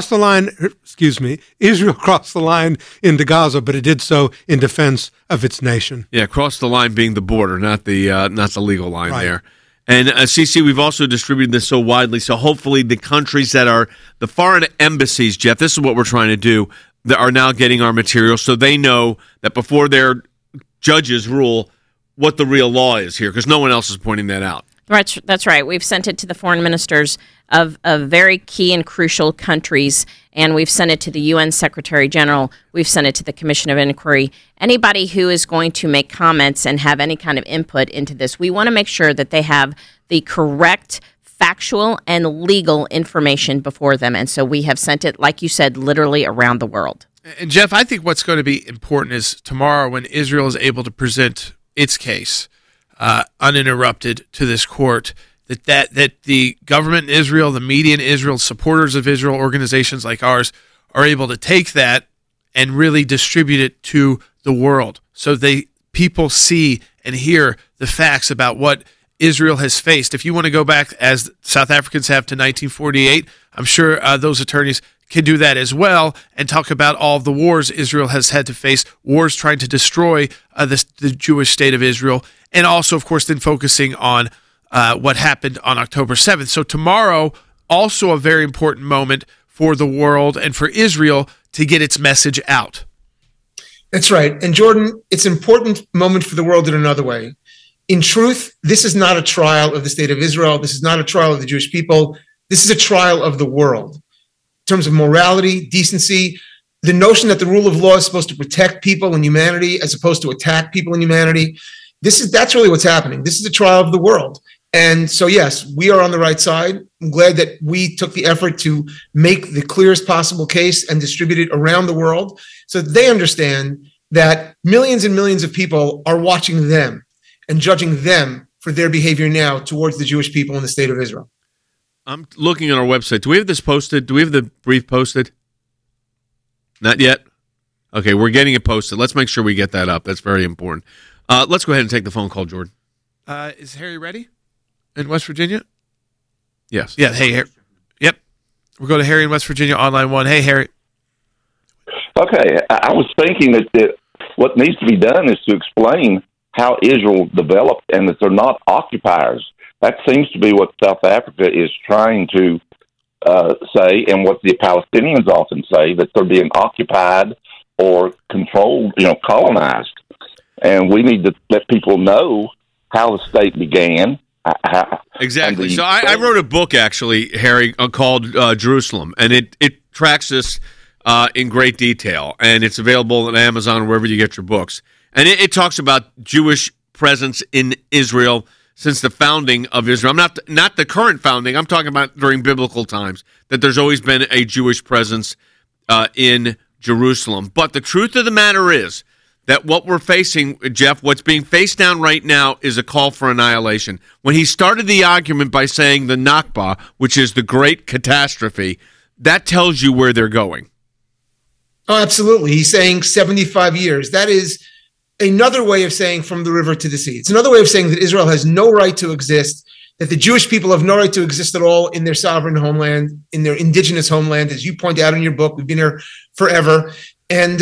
Israel crossed the line into Gaza, but it did so in defense of its nation. Yeah, cross the line being the border, not the legal line right there. And CC, we've also distributed this so widely, so hopefully the countries that are the foreign embassies, Jeff, this is what we're trying to do, that are now getting our material so they know that before their judges rule what the real law is here, because no one else is pointing that out. That's right. We've sent it to the foreign ministers of very key and crucial countries, and we've sent it to the UN Secretary General. We've sent it to the Commission of Inquiry. Anybody who is going to make comments and have any kind of input into this, we want to make sure that they have the correct factual and legal information before them. And so we have sent it, like you said, literally around the world. And Jeff, I think what's going to be important is tomorrow when Israel is able to present its case uninterrupted to this court, that the government in Israel, the media in Israel, supporters of Israel, organizations like ours are able to take that and really distribute it to the world so people see and hear the facts about what Israel has faced. If you want to go back, as South Africans have, to 1948, I'm sure those attorneys can do that as well and talk about all of the wars Israel has had to face, wars trying to destroy the Jewish state of Israel, and also, of course, then focusing on what happened on October 7th. So tomorrow, also a very important moment for the world and for Israel to get its message out. That's right. And Jordan, it's an important moment for the world in another way. In truth, this is not a trial of the state of Israel. This is not a trial of the Jewish people. This is a trial of the world. In terms of morality, decency, the notion that the rule of law is supposed to protect people and humanity as opposed to attack people and humanity, that's really what's happening. This is a trial of the world. And so, yes, we are on the right side. I'm glad that we took the effort to make the clearest possible case and distribute it around the world so that they understand that millions and millions of people are watching them and judging them for their behavior now towards the Jewish people in the state of Israel. I'm looking on our website. Do we have this posted? Do we have the brief posted? Not yet? Okay, we're getting it posted. Let's make sure we get that up. That's very important. Let's go ahead and take the phone call, Jordan. Is Harry ready in West Virginia? Yes. Yeah. Hey, Harry. Yep. We'll go to Harry in West Virginia on line 1. Hey, Harry. Okay. I was thinking that what needs to be done is to explain how Israel developed and that they're not occupiers. That seems to be what South Africa is trying to say, and what the Palestinians often say, that they're being occupied or controlled, colonized. And we need to let people know how the state began. Exactly. So I wrote a book, actually, Harry, called Jerusalem, and it tracks this in great detail, and it's available on Amazon, wherever you get your books. And it talks about Jewish presence in Israel since the founding of Israel. Not the current founding. I'm talking about during biblical times, that there's always been a Jewish presence in Jerusalem. But the truth of the matter is that what we're facing, Jeff, what's being faced down right now is a call for annihilation. When he started the argument by saying the Nakba, which is the great catastrophe, that tells you where they're going. Oh, absolutely. He's saying 75 years. That is another way of saying from the river to the sea. It's another way of saying that Israel has no right to exist, that the Jewish people have no right to exist at all in their sovereign homeland, in their indigenous homeland. As you point out in your book, we've been here forever. And,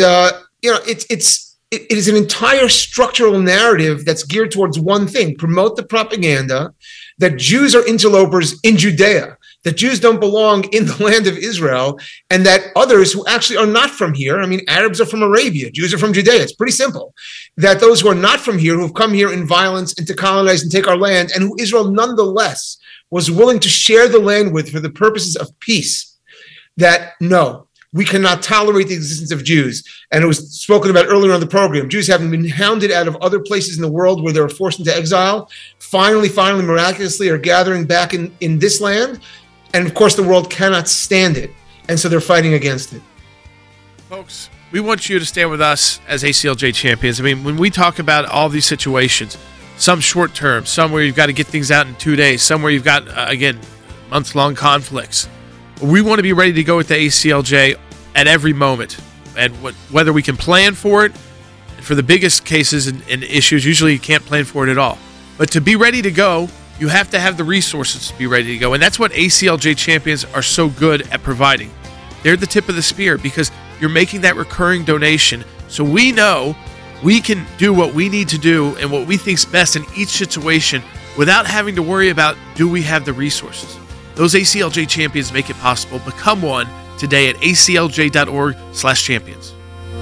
it is an entire structural narrative that's geared towards one thing: promote the propaganda that Jews are interlopers in Judea, that Jews don't belong in the land of Israel, and that others who actually are not from here, Arabs are from Arabia, Jews are from Judea, it's pretty simple, that those who are not from here, who have come here in violence and to colonize and take our land, and who Israel nonetheless was willing to share the land with for the purposes of peace, that no, we cannot tolerate the existence of Jews. And it was spoken about earlier on the program. Jews having been hounded out of other places in the world where they were forced into exile, finally, miraculously are gathering back in this land. And of course, the world cannot stand it. And so they're fighting against it. Folks, we want you to stand with us as ACLJ champions. When we talk about all these situations, some short term, some where you've got to get things out in 2 days, some where you've got, months-long conflicts. We want to be ready to go with the ACLJ at every moment. And whether we can plan for it, for the biggest cases and issues, usually you can't plan for it at all. But to be ready to go, you have to have the resources to be ready to go. And that's what ACLJ champions are so good at providing. They're the tip of the spear because you're making that recurring donation. So we know we can do what we need to do and what we think's best in each situation without having to worry about, do we have the resources? Those ACLJ champions make it possible. Become one today at aclj.org/champions.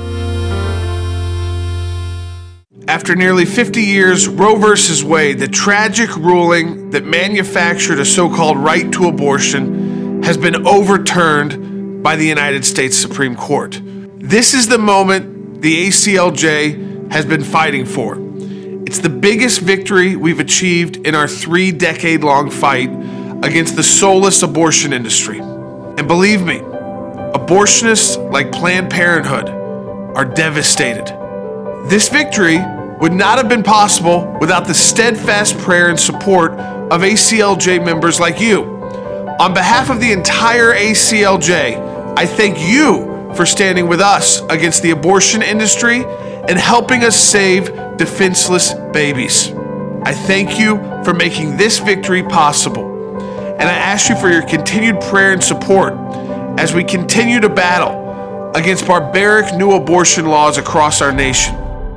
After nearly 50 years, Roe v. Wade, the tragic ruling that manufactured a so-called right to abortion, has been overturned by the United States Supreme Court. This is the moment the ACLJ has been fighting for. It's the biggest victory we've achieved in our 3-decade-long fight against the soulless abortion industry. And believe me, abortionists like Planned Parenthood are devastated. This victory would not have been possible without the steadfast prayer and support of ACLJ members like you. On behalf of the entire ACLJ, I thank you for standing with us against the abortion industry and helping us save defenseless babies. I thank you for making this victory possible. And I ask you for your continued prayer and support as we continue to battle against barbaric new abortion laws across our nation.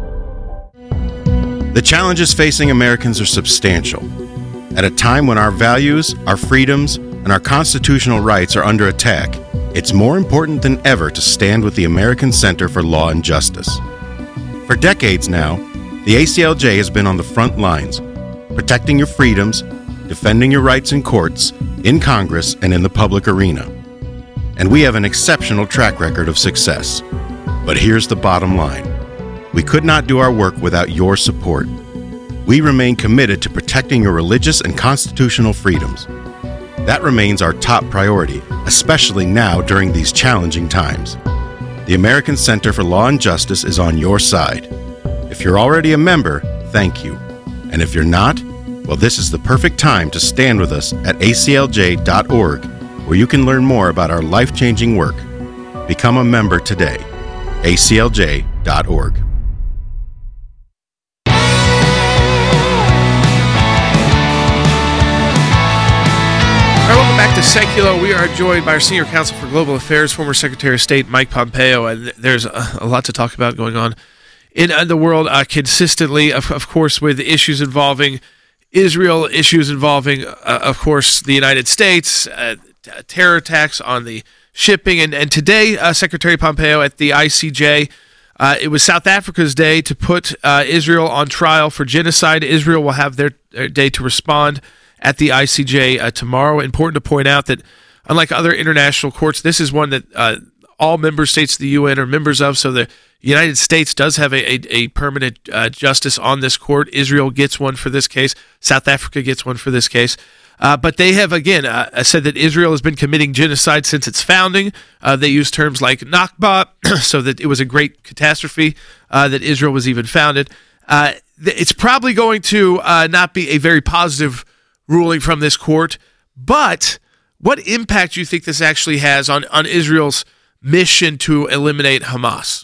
The challenges facing Americans are substantial. At a time when our values, our freedoms, and our constitutional rights are under attack, it's more important than ever to stand with the American Center for Law and Justice. For decades now, the ACLJ has been on the front lines, protecting your freedoms, defending your rights in courts, in Congress, and in the public arena. And we have an exceptional track record of success. But here's the bottom line. We could not do our work without your support. We remain committed to protecting your religious and constitutional freedoms. That remains our top priority, especially now during these challenging times. The American Center for Law and Justice is on your side. If you're already a member, thank you. And if you're not, well, this is the perfect time to stand with us at aclj.org, where you can learn more about our life-changing work. Become a member today. aclj.org. Seculo. We are joined by our Senior Counsel for Global Affairs, former Secretary of State Mike Pompeo, and there's a lot to talk about going on in the world consistently, of course, with issues involving Israel, issues involving, of course, the United States, terror attacks on the shipping, and today, Secretary Pompeo at the ICJ, it was South Africa's day to put Israel on trial for genocide. Israel will have their day to respond at the ICJ tomorrow. Important to point out that, unlike other international courts, this is one that all member states of the UN are members of, so the United States does have a permanent justice on this court. Israel gets one for this case. South Africa gets one for this case. But they have, again, said that Israel has been committing genocide since its founding. They use terms like Nakba, so that it was a great catastrophe that Israel was even founded. It's probably going to not be a very positive ruling from this court, but what impact do you think this actually has on Israel's mission to eliminate Hamas?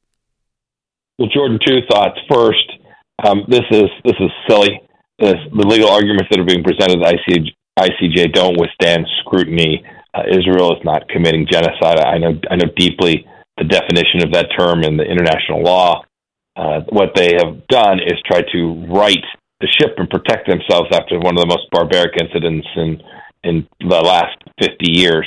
Well, Jordan, two thoughts. First, this is silly. The legal arguments that are being presented at the ICJ don't withstand scrutiny. Israel is not committing genocide. I know deeply the definition of that term in the international law. What they have done is try to right the ship and protect themselves after one of the most barbaric incidents in the last 50 years.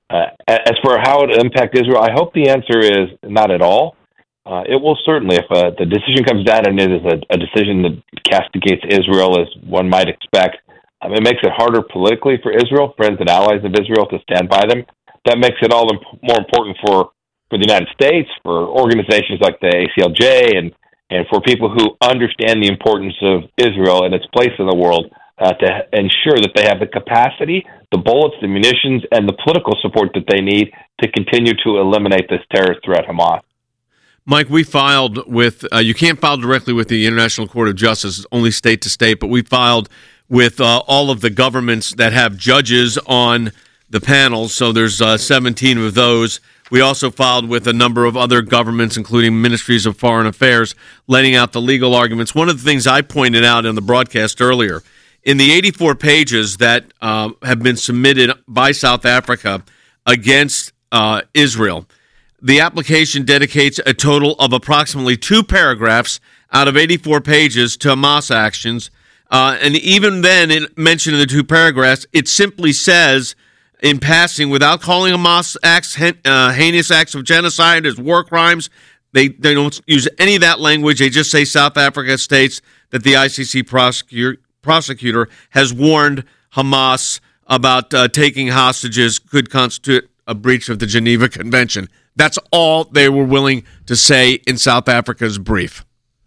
As for how it will impact Israel, I hope the answer is not at all. It will certainly, if the decision comes down and it is a decision that castigates Israel as one might expect, it makes it harder politically for Israel, friends and allies of Israel, to stand by them. That makes it all more important for the United States, for organizations like the ACLJ, and for people who understand the importance of Israel and its place in the world, to ensure that they have the capacity, the bullets, the munitions, and the political support that they need to continue to eliminate this terrorist threat, Hamas. Mike, we filed with, you can't file directly with the International Court of Justice, it's only state to state, but we filed with all of the governments that have judges on the panels, so there's 17 of those. We also filed with a number of other governments, including ministries of foreign affairs, laying out the legal arguments. One of the things I pointed out in the broadcast earlier, in the 84 pages that have been submitted by South Africa against Israel, the application dedicates a total of approximately 2 paragraphs out of 84 pages to Hamas actions. And even then, it mentioned in the 2 paragraphs, it simply says, in passing, without calling Hamas acts heinous acts of genocide as war crimes, they don't use any of that language. They just say South Africa states that the ICC prosecutor has warned Hamas about taking hostages could constitute a breach of the Geneva Convention. That's all they were willing to say in South Africa's brief.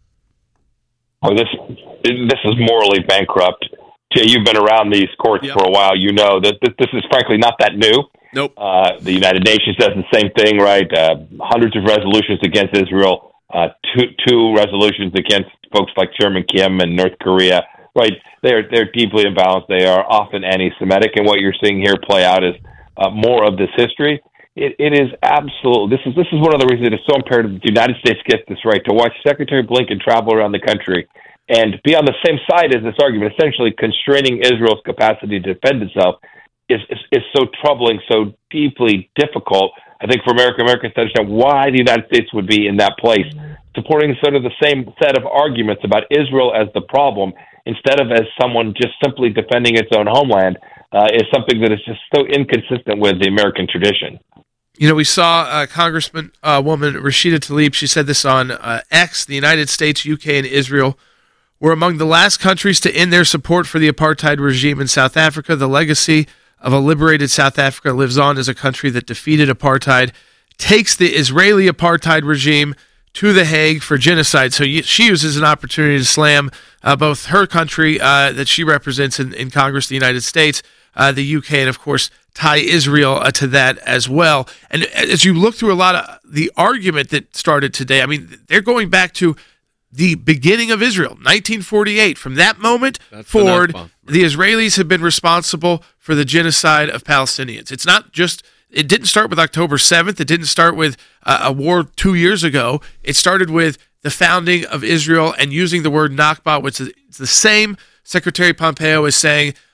Oh, this is morally bankrupt. Jay, you've been around these courts for a while. You know that this is frankly not that new. Nope. The United Nations does the same thing, right? Hundreds of resolutions against Israel, two resolutions against folks like Chairman Kim and North Korea, right? They're deeply imbalanced. They are often anti-Semitic, and what you're seeing here play out is more of this history. It is absolute. This is one of the reasons it is so imperative that the United States gets this right, to watch Secretary Blinken travel around the country and be on the same side as this argument, essentially constraining Israel's capacity to defend itself, is so troubling, so deeply difficult, I think, for Americans to understand why the United States would be in that place, supporting sort of the same set of arguments about Israel as the problem, instead of as someone just simply defending its own homeland, is something that is just so inconsistent with the American tradition. You know, we saw Congresswoman Rashida Tlaib. She said this on X. The United States, UK, and Israel were among the last countries to end their support for the apartheid regime in South Africa. The legacy of a liberated South Africa lives on as a country that defeated apartheid, takes the Israeli apartheid regime to The Hague for genocide. So she uses an opportunity to slam both her country that she represents in Congress, the United States, the UK, and of course tie Israel to that as well. And as you look through a lot of the argument that started today, I mean, they're going back to the beginning of Israel, 1948. From that moment forward, the Israelis have been responsible for the genocide of Palestinians. It's not just, it didn't start with October 7th. It didn't start with a war 2 years ago. It started with the founding of Israel and using the word Nakba, which is the same Secretary Pompeo is saying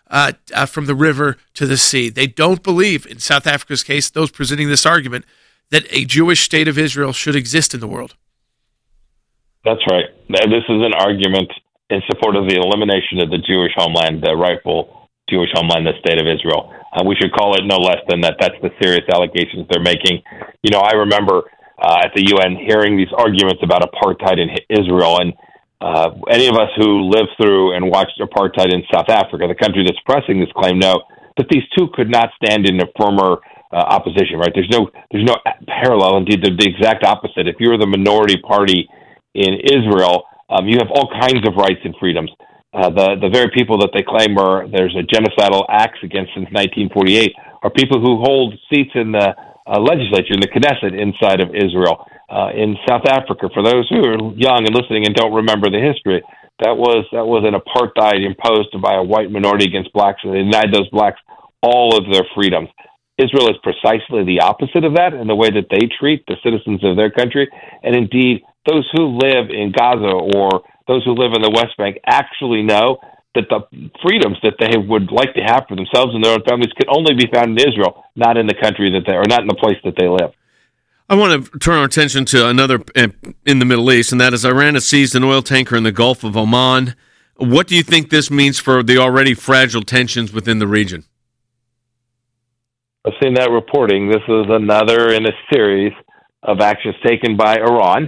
from the river to the sea. They don't believe, in South Africa's case, those presenting this argument, that a Jewish state of Israel should exist in the world. That's right. This is an argument in support of the elimination of the Jewish homeland, the rightful Jewish homeland, the state of Israel. We should call it no less than that. That's the serious allegations they're making. You know, I remember at the UN hearing these arguments about apartheid in Israel, and any of us who lived through and watched apartheid in South Africa, the country that's pressing this claim, know that these two could not stand in a firmer opposition, right? There's no parallel. Indeed, they're the exact opposite. If you're the minority party in Israel, you have all kinds of rights and freedoms. The very people that they claim there's a genocidal acts against since 1948 are people who hold seats in the legislature, in the Knesset inside of Israel. In South Africa, for those who are young and listening and don't remember the history, that was an apartheid imposed by a white minority against blacks, and they denied those blacks all of their freedoms. Israel is precisely the opposite of that in the way that they treat the citizens of their country. And indeed, those who live in Gaza or those who live in the West Bank actually know that the freedoms that they would like to have for themselves and their own families can only be found in Israel, not in the country that they are, not in the place that they live. I want to turn our attention to another in the Middle East, and that is Iran has seized an oil tanker in the Gulf of Oman. What do you think this means for the already fragile tensions within the region? I've seen that reporting. This is another in a series of actions taken by Iran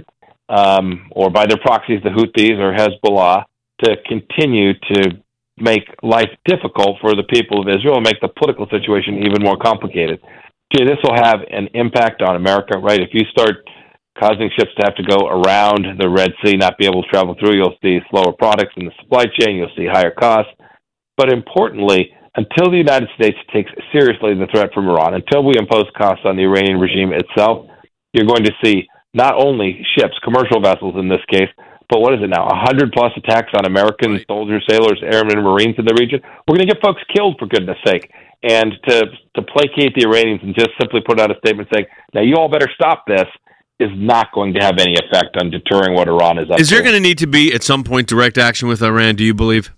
or by their proxies, the Houthis or Hezbollah, to continue to make life difficult for the people of Israel and make the political situation even more complicated. Okay, this will have an impact on America, right? If you start causing ships to have to go around the Red Sea, not be able to travel through, you'll see slower products in the supply chain, you'll see higher costs. But importantly, until the United States takes seriously the threat from Iran, until we impose costs on the Iranian regime itself, you're going to see not only ships, commercial vessels in this case, but what is it now, 100-plus attacks on American soldiers, sailors, airmen, and Marines in the region? We're going to get folks killed, for goodness sake. And to placate the Iranians and just simply put out a statement saying, now you all better stop this, is not going to have any effect on deterring what Iran is up to. Is there going to need to be, at some point, direct action with Iran, do you believe?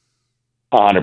100%.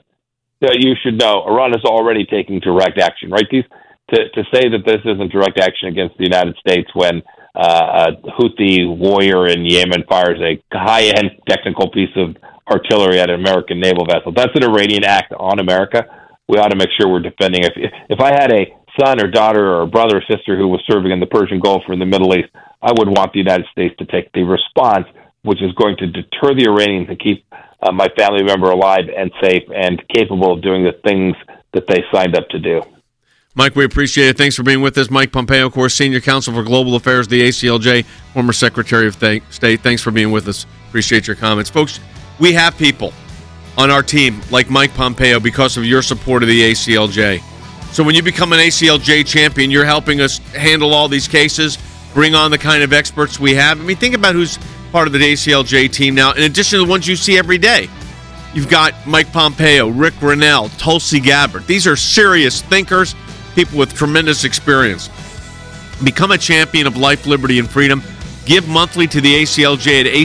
You should know, Iran is already taking direct action, right? To say that this isn't direct action against the United States when a Houthi warrior in Yemen fires a high-end technical piece of artillery at an American naval vessel, that's an Iranian act on America. We ought to make sure we're defending. If I had a son or daughter or a brother or sister who was serving in the Persian Gulf or in the Middle East, I would want the United States to take the response, which is going to deter the Iranians and keep my family member alive and safe and capable of doing the things that they signed up to do. Mike, we appreciate it. Thanks for being with us. Mike Pompeo, of course, Senior Counsel for Global Affairs, the ACLJ, former Secretary of State. Thanks for being with us. Appreciate your comments. Folks, we have people on our team like Mike Pompeo because of your support of the ACLJ. So when you become an ACLJ champion, you're helping us handle all these cases, bring on the kind of experts we have. I mean, think about who's part of the ACLJ team now, in addition to the ones you see every day. You've got Mike Pompeo, Rick Grinnell, Tulsi Gabbard. These are serious thinkers, people with tremendous experience. Become a champion of life, liberty, and freedom. Give monthly to the ACLJ at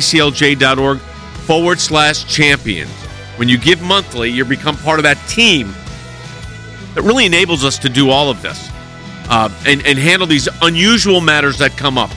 aclj.org/champions. When you give monthly, you become part of that team that really enables us to do all of this and handle these unusual matters that come up.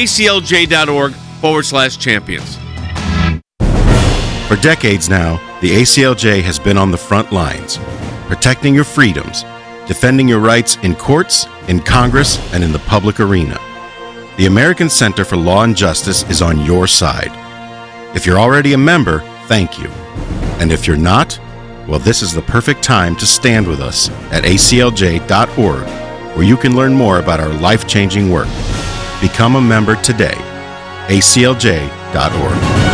aclj.org/champions. For decades now, the ACLJ has been on the front lines, protecting your freedoms, defending your rights in courts, in Congress, and in the public arena. The American Center for Law and Justice is on your side. If you're already a member, thank you. And if you're not, well, this is the perfect time to stand with us at aclj.org, where you can learn more about our life-changing work. Become a member today. aclj.org.